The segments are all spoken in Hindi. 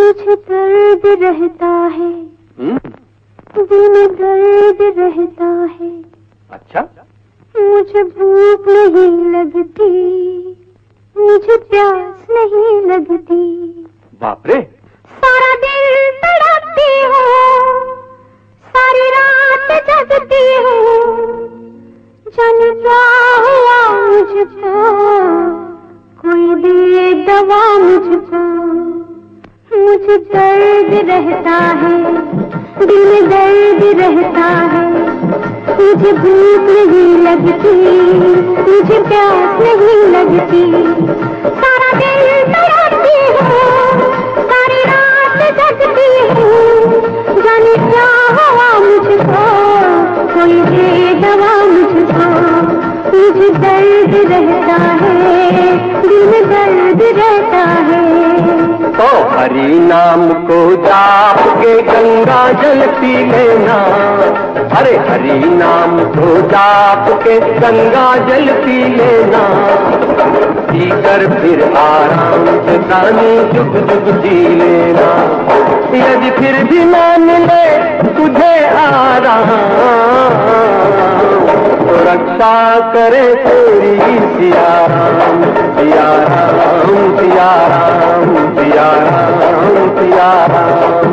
मुझे दर्द रहता है, दिल में दर्द रहता है। अच्छा, मुझे भूख नहीं लगती, मुझे प्यास नहीं लगती। बाप रे। सारा दिन तड़पती हूँ, सारी रात जगती हूँ, जाने क्या हुआ मुझको, कोई दे दवा मुझको। मुझे दर्द रहता है, दिल में दर्द रहता है। मुझे भूख नहीं लगती, मुझे प्यास नहीं लगती। सारा दिन तड़पती हूँ, सारी रात जगती हूँ, जाने क्या हुआ मुझको, कोई दे दवा मुझको। मुझे दर्द रहता है, दिल में दर्द रहता है। तो हरि नाम को जाप के गंगा जल पी लेना। अरे हरि नाम को जाप के गंगा जल पी लेना। पीकर फिर आराम से दानी जुग जुग जी लेना। यदि फिर भी मान ले तुझे आराम, तो रक्षा करे तेरी सिया राम, सिया राम, सिया राम, सिया राम, सिया राम।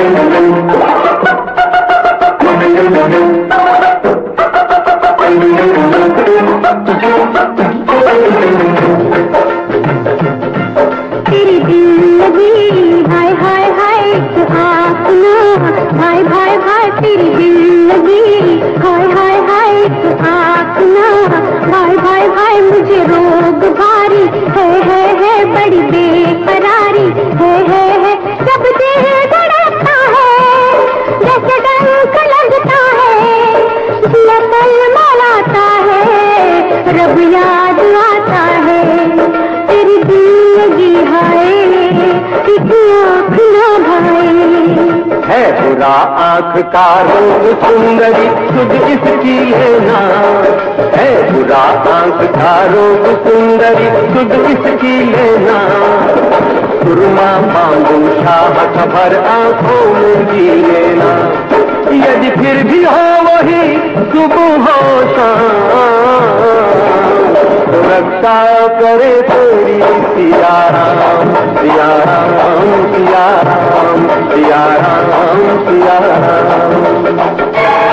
तेरी दिल लगी हाय हाय हाय तो आँखना, भाई भाई भाई तेरी दिल लगी हाय हाय हाय तो आँखना, भाई भाई भाई मुझे रोग भारी है बड़ी बेकरारी है। जब दिल धड़कता है जैसे डंक लगता है, जिया पल मलाता है, रब याद आता है। तेरी दिल लगी हाय एक आँख ना भाई। है बुरा आँख का रोग सुंदरी तुझ इसकी लेना। है बुरा आँख का रोग सुंदरी तुझ इसकी लेना। सुरमा बांधू शाह खबर आँखों में जी लेना। यदि फिर भी हो वही सुबह हो शाम, तो रक्षा करे तेरी सिया राम, सिया राम, सिया राम, सिया राम, सिया राम।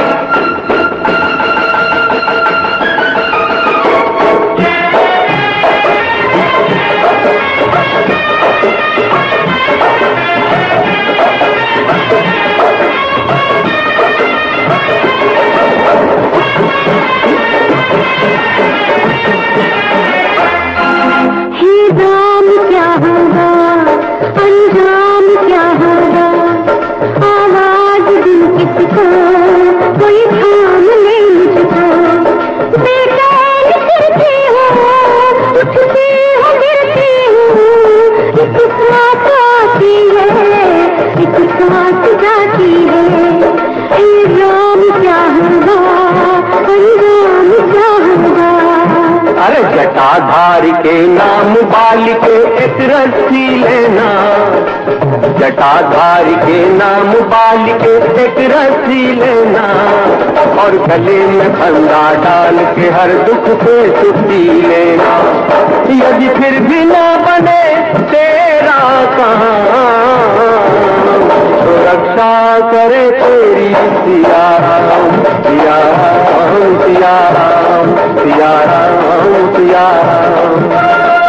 कोई थाम ले मुझको, बेचैन करती हूँ, उठती हूँ गिरती हूँ। एक सांस आती है, एक सांस जाती है। ऐ राम क्या होगा, अंजाम क्या होगा। अरे जटाधारी के नाम बाल के एक रस्सी लेना। जटाधारी के नाम बाल के एक रस्सी लेना। और गले में फंदा डाल के हर दुख से छुट्टी लेना। यदि फिर भी ना बने तेरा काम, तो रक्षा करे तेरी सिया राम, सिया राम, सिया राम, सिया राम, सिया राम।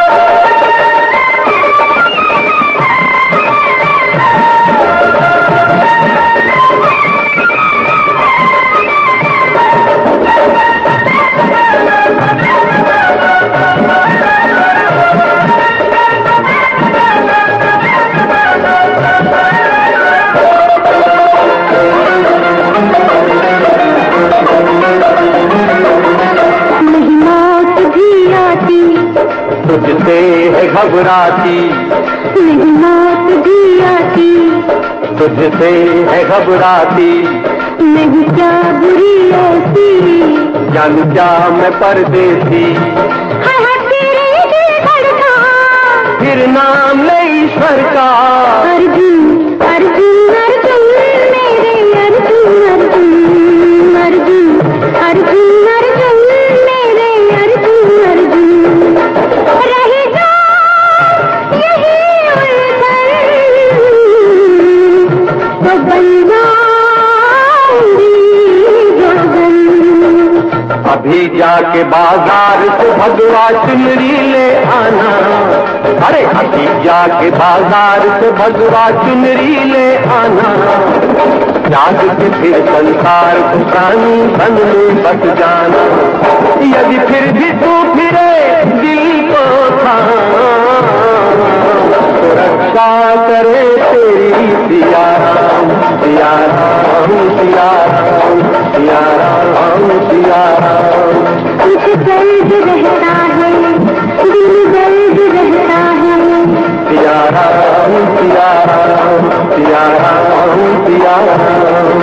तुझसे है घबराती, नहीं मौत भी आती, तुझसे है घबराती। नहीं क्या बुरी ऐसी, जानू क्या मैं परदेसी। तेरे दिल धड़का, फिर नाम ले ईश्वर का, हर दिन अभी जाके बाजार से भगवा चुनरी ले आना, अरे अभी जाके बाजार से भगवा चुनरी ले आना, त्याग के फिर संसार को प्राणी बन में बस जाना। यदि फिर भी तू फिरे दिल को तो रक्षा करे तेरी सिया राम, सिया राम, सिया राम, सिया राम, सिया राम। कुछ दर्द रहता है, दिल दर्द रहता है, सिया राम, सिया राम, सिया राम, सिया राम।